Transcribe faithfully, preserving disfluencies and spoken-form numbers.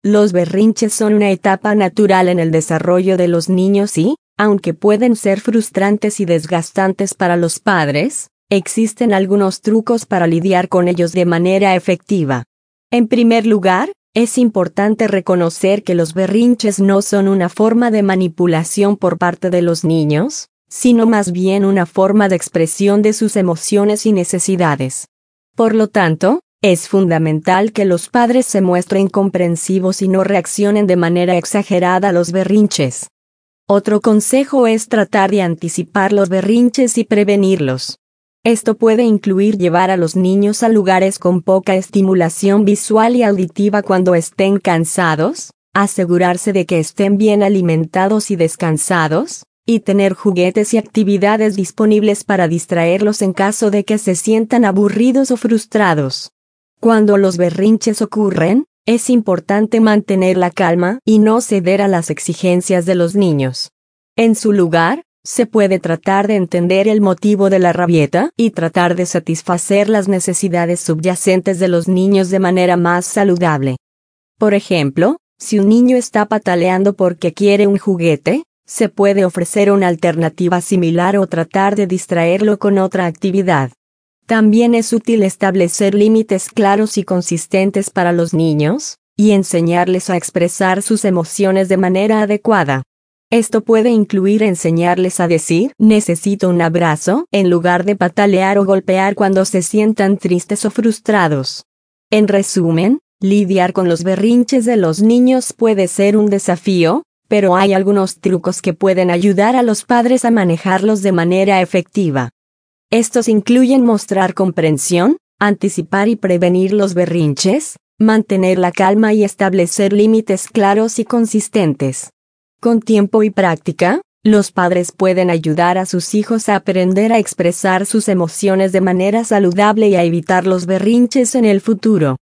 Los berrinches son una etapa natural en el desarrollo de los niños y, aunque pueden ser frustrantes y desgastantes para los padres, existen algunos trucos para lidiar con ellos de manera efectiva. En primer lugar, es importante reconocer que los berrinches no son una forma de manipulación por parte de los niños, sino más bien una forma de expresión de sus emociones y necesidades. Por lo tanto, es fundamental que los padres se muestren comprensivos y no reaccionen de manera exagerada a los berrinches. Otro consejo es tratar de anticipar los berrinches y prevenirlos. Esto puede incluir llevar a los niños a lugares con poca estimulación visual y auditiva cuando estén cansados, asegurarse de que estén bien alimentados y descansados, y tener juguetes y actividades disponibles para distraerlos en caso de que se sientan aburridos o frustrados. Cuando los berrinches ocurren, es importante mantener la calma y no ceder a las exigencias de los niños. En su lugar, se puede tratar de entender el motivo de la rabieta y tratar de satisfacer las necesidades subyacentes de los niños de manera más saludable. Por ejemplo, si un niño está pataleando porque quiere un juguete, se puede ofrecer una alternativa similar o tratar de distraerlo con otra actividad. También es útil establecer límites claros y consistentes para los niños, y enseñarles a expresar sus emociones de manera adecuada. Esto puede incluir enseñarles a decir «necesito un abrazo» en lugar de patalear o golpear cuando se sientan tristes o frustrados. En resumen, lidiar con los berrinches de los niños puede ser un desafío, pero hay algunos trucos que pueden ayudar a los padres a manejarlos de manera efectiva. Estos incluyen mostrar comprensión, anticipar y prevenir los berrinches, mantener la calma y establecer límites claros y consistentes. Con tiempo y práctica, los padres pueden ayudar a sus hijos a aprender a expresar sus emociones de manera saludable y a evitar los berrinches en el futuro.